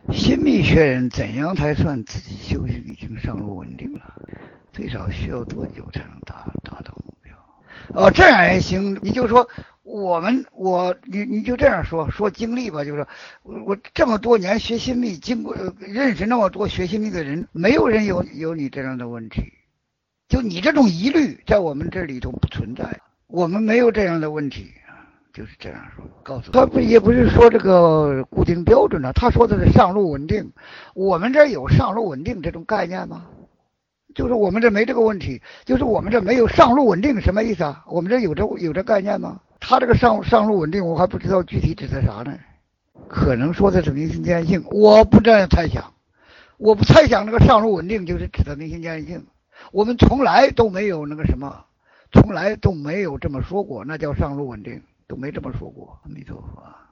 心理学人怎样才算自己修行已经上路稳定了？最少需要多久才能达到目标？哦，这样也行。你就说你就这样说经历吧，就是说我这么多年学心理，经过认识那么多学心理的人，没有人有你这样的问题。就你这种疑虑，在我们这里头不存在，我们没有这样的问题。就是这样说，告诉他也不是说这个固定标准了，他说的是上路稳定，我们这有上路稳定这种概念吗？就是我们这没这个问题，就是我们这没有上路稳定，什么意思啊？我们这有这概念吗？他这个上路稳定，我还不知道具体指的啥呢？可能说的是明心见性，我不这样猜想，我不猜想那个上路稳定就是指的明心见性，我们从来都没有那个什么，从来都没有这么说过，那叫上路稳定。都没这么说过，阿弥陀佛。